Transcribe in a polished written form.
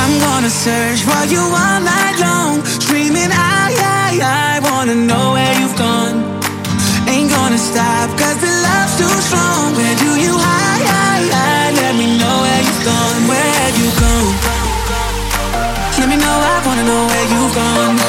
I'm gonna search for you all night long, screaming I wanna know where you've gone. Ain't gonna stop, cause the love's too strong. Where do you hide? Let me know where you've gone. Where have you gone? Let me know, I wanna know where you've gone.